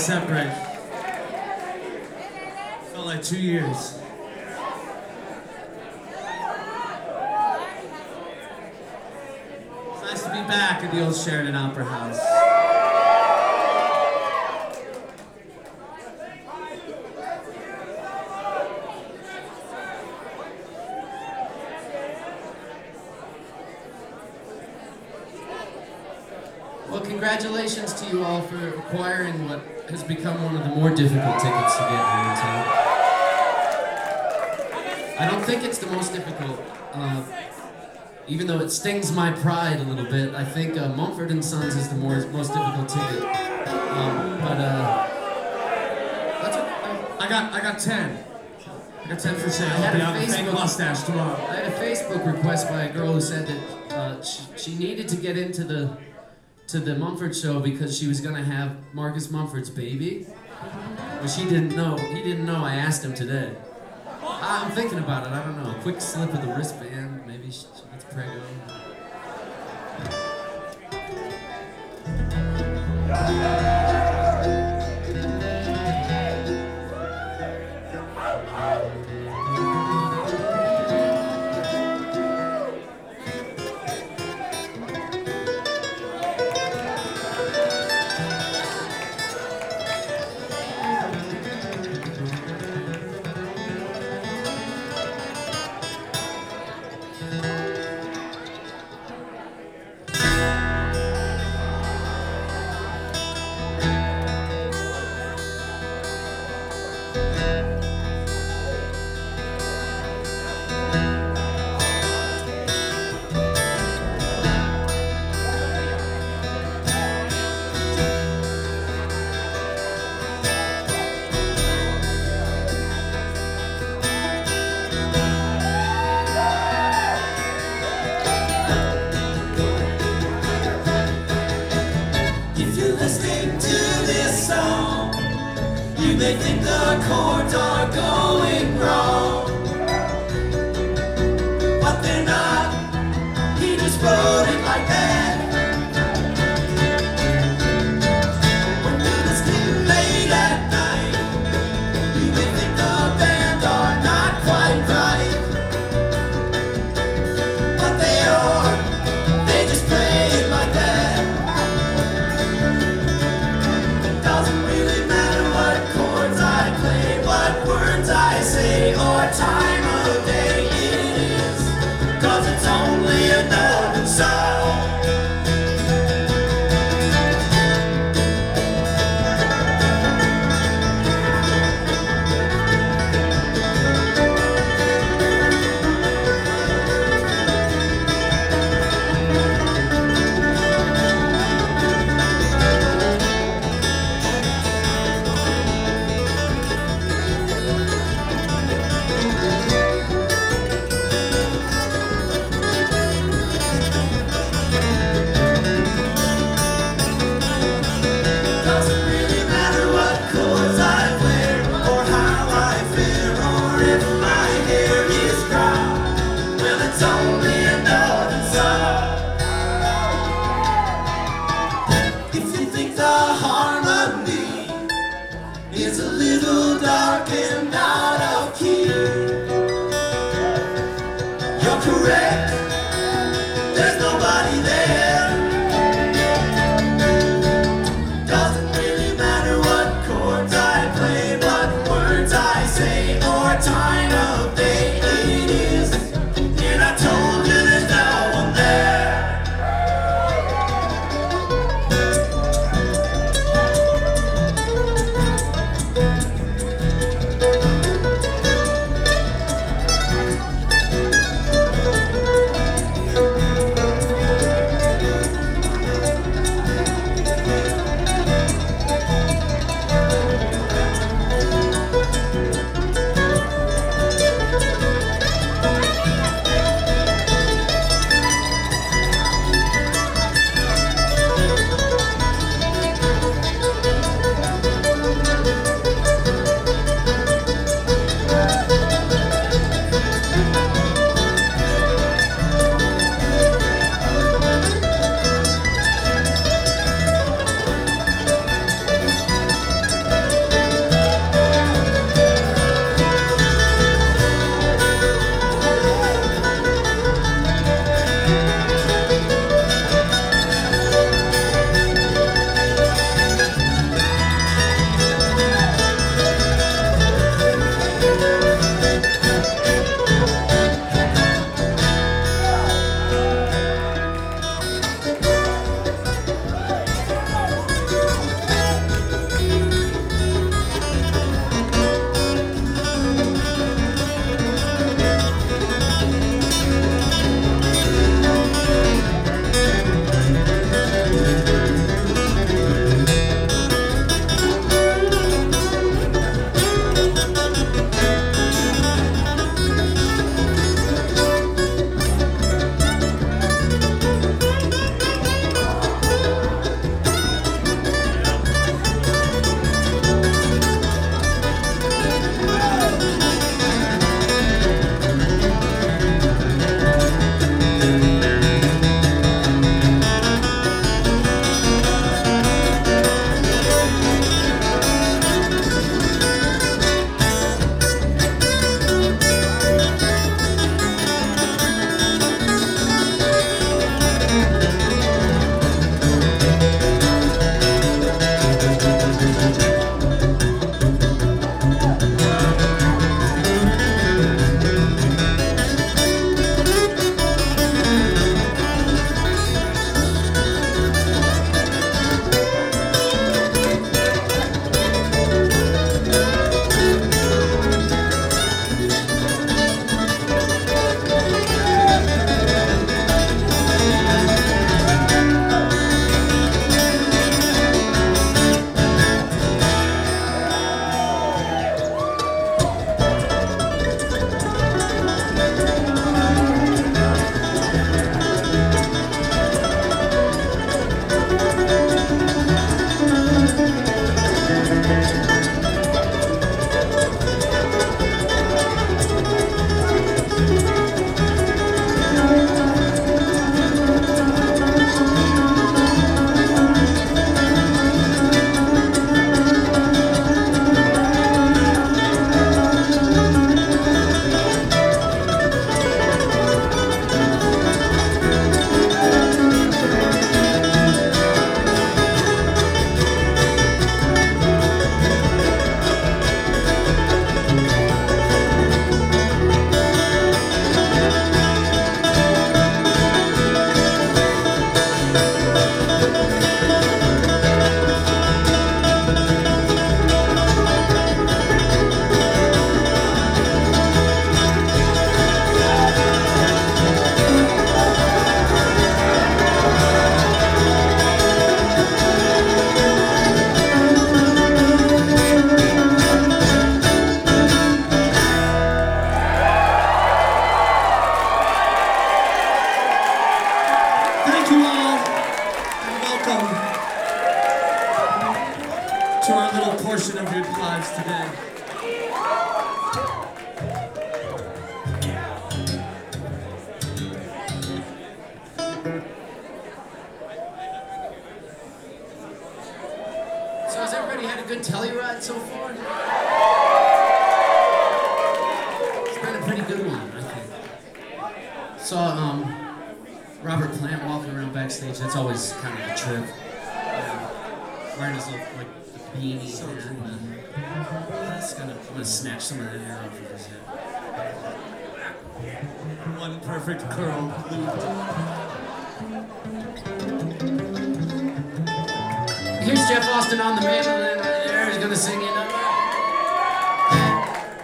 separate. Felt like 2 years. It's nice to be back at the old Sheridan Opera House. Well, congratulations to you all for acquiring what has become one of the more difficult tickets to get here in town. I don't think it's the most difficult, even though it stings my pride a little bit. I think Mumford & Sons is the most difficult ticket. That's what, I got 10. I got 10 for sale. I had I'll be a on the fake Facebook- mustache tomorrow. I had a Facebook request by a girl who said that she needed to get into the Mumford show because she was gonna have Marcus Mumford's baby, but she didn't know. He didn't know. I asked him today. I'm thinking about it. I don't know. A quick slip of the wristband. Maybe she gets prego. You may think the chords are going wrong, but they're not. He just wrote it like that. When it was too late at night, you may think the band are not quite right, but they are. They just play it like that. It doesn't really matter what chords I play, what words I say, or time of day it is, 'cause it's only a note and song. Doesn't really matter what chords I play, or how I feel, or if my hair is dry. Well, it's only a note and song. If you think the harmony is a little dark and out of key, you're correct. There's nobody there. Doesn't really matter what chords I play, what words I say, or time of day it is. And I told you there's no one there. Thank you all, and welcome to our little portion of your lives today. So has everybody had a good Telluride so far? It's been a pretty good one, I think. Saw Robert Plant walking around backstage. That's always kind of a trip. Wearing his little like beanie. So and, I'm gonna snatch some of that hair off of his head. One perfect curl looped. Here's Jeff Austin on the mandolin right there. He's gonna sing in